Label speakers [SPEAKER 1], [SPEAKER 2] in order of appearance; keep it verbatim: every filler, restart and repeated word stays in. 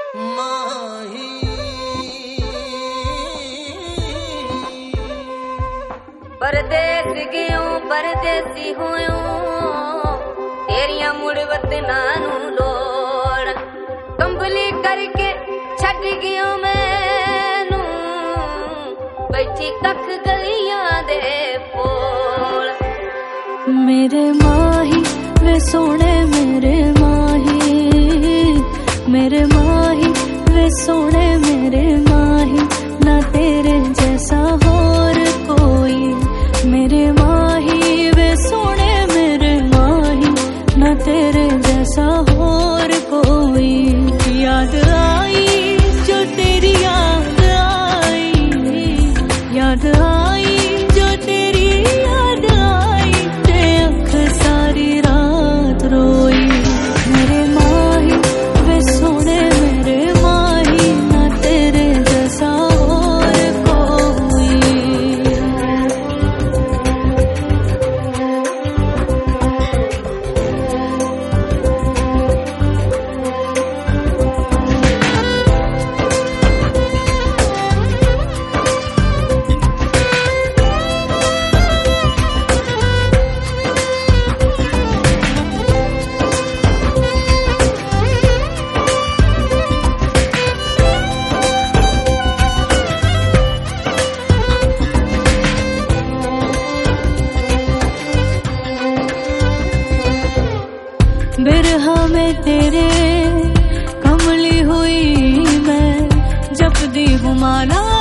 [SPEAKER 1] माही परदेस गयो परदेसी होयो तेरिया मुड़वत नानू लोड़ कंबली करके छट गयो मैनू बैठी कख गलियां दे पोल।
[SPEAKER 2] मेरे माही वे सोने मेरे माही, मेरे माही वे सोने मेरे माही, ना तेरे जैसा और कोई। मेरे माही वे सोने मेरे माही, ना तेरे जैसा और कोई। याद आई जो तेरी याद आई, याद आई जो तेरी याद आई, ते अख सारी रात रोई। मेरे माही वे सोने मेरे माही, ना तेरे जैसा और कोई। बिरहा में तेरे कमली हुई मैं, जपदी हूँ माला